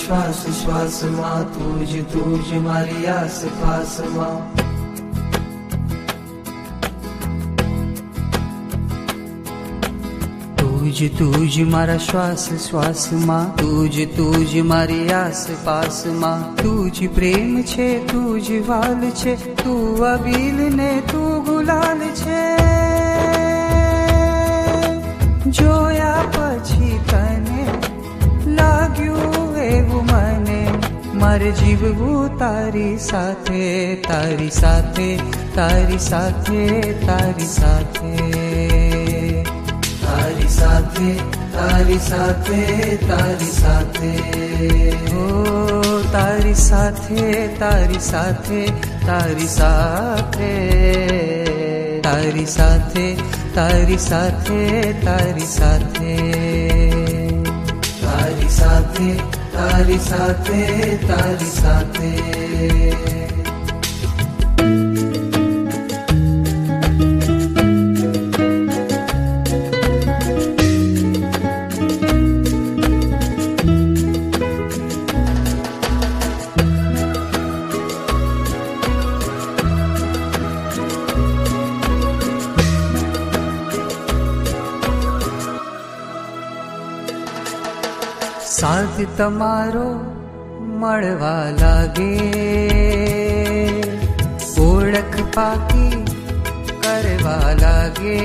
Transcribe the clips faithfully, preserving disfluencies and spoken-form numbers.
શ્વાસ શ્વાસમાં, તું જ તું જ મારી આસપાસમાં. તું જ તું જ મારા શ્વાસ શ્વાસમાં, તું જ તું જ મારી આસપાસમાં. તું જ પ્રેમ છે, તું જ વાલ છે, તું અબીલ ને તું ગુલાલ છે. જોયા પછી તને લાગ્યું એવું મને, મારે જીવવું તારી સાથે, તારી સાથે, તારી સાથે, તારી સાથે, તારી સાથે, તારી સાથે, તારી સાથે, ઓ તારી સાથે, તારી સાથે, તારી સાથે, તારી સાથે, તારી સાથે, તારી સાથે, તારી સાથે, તારી સાથે, તારી સાથે. સાથ તમારો મળવા લાગે, ઓળખ પાકી કરવા લાગે.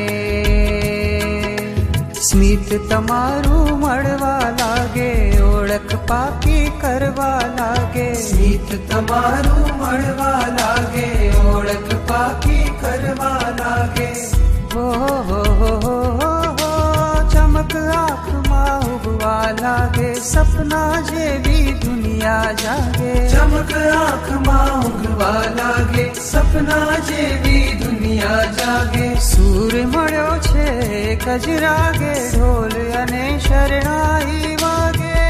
સ્મિત તમારું મળવા લાગે, ઓળખ પાકી કરવા લાગે. સ્મિત તમારું મળવા લાગે, ઓળખ પાકી કરવા લાગે. હો હો હો હો, ચમક આંખમાં ઉગવા લાગે, સપના જેવી દુનિયા જાગે. ચમક આંખમાં ઉગવા લાગે, સપના જેવી દુનિયા જાગે. સૂર મળ્યો છે કજ રાગે, ઢોલ અને શરણાઈ વાગે.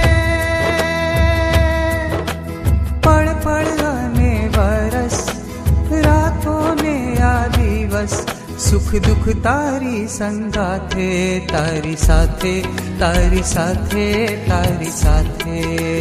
પળ પળ અને વરસ, રાતો ને આ દિવસ, સુખ દુઃખ તારી સંગાથે, તારી સાથે, તારી સાથે, તારી સાથે,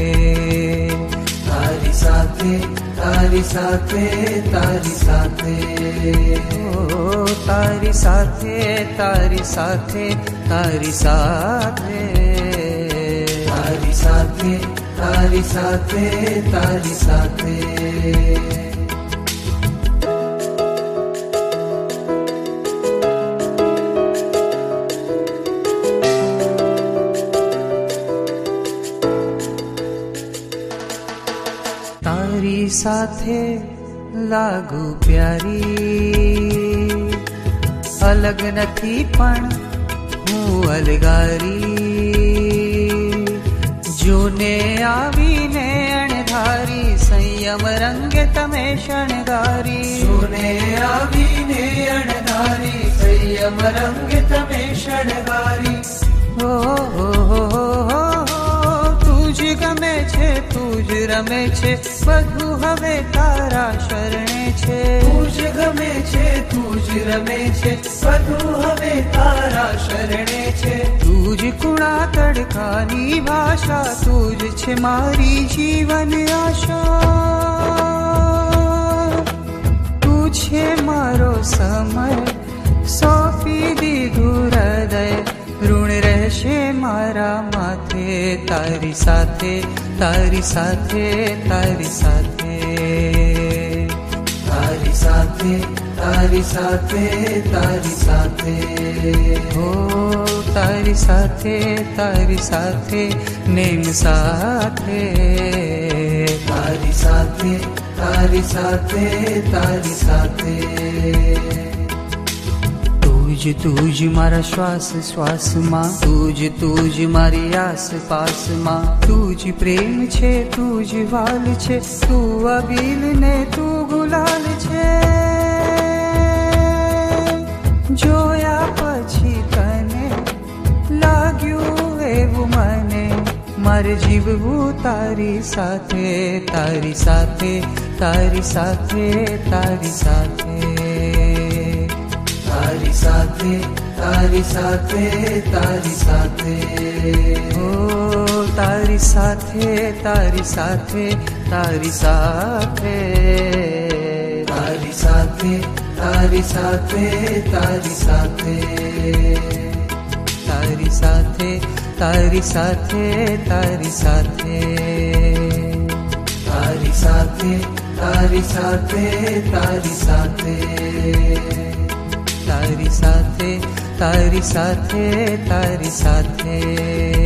તારી સાથે, તારી સાથે, તારી સાથે, ઓ તારી સાથે, તારી સાથે, તારી સાથે, તારી સાથે, તારી સાથે, તારી સાથે. તારી સાથે લાગુ પ્યારી, અલગ નથી પણ હું અલગારી. જોને આવીને અણધારી, સંયમ રંગે તમે શણગારી. જોને આવીને અણધારી, સંયમ રંગે તમે શણગારી. હો હો હો હો, તુજ ગમે છે, તુજ રમે છે, બધું હવે તારા શરણે છે. તુજ ગમે છે, તુજ રમે છે, બધું હવે તારા શરણે છે. તુજ કુણા તડકાની ભાષા, તુજ છે મારી જીવન આશા. તું છે મારો સમય, સોંપી દીધું હૃદય, ઋણ રહેશે મારા માથે. તારી સાથે, તારી સાથે, તારી સાથે, તારી સાથે, તારી સાથે, તારી સાથે, હો તારી સાથે, તારી સાથે, નેમ સાથે, તારી સાથે, તારી સાથે, તારી સાથે. તુજ તુજ મારા શ્વાસ શ્વાસમાં, તુજ તુજ મારી આસપાસમાં. તુજ પ્રેમ છે, તુજ વાલ છે, તું અબીલ ને તું ગુલાલ છે. જોયા પછી તને લાગ્યું એવું મને, મારે જીવવું તારી સાથે, તારી સાથે, તારી સાથે, તારી સાથે, તારી સાથે, તારી સાથે, તારી સાથે, ઓ તારી સાથે તારી સાથે તારી સાથે તારી સાથે તારી સાથે તારી સાથે તારી સાથે તારી સાથે તારી સાથે તારી સાથે તારી સાથે તારી સાથે તારી સાથે તારી સાથે તારી સાથે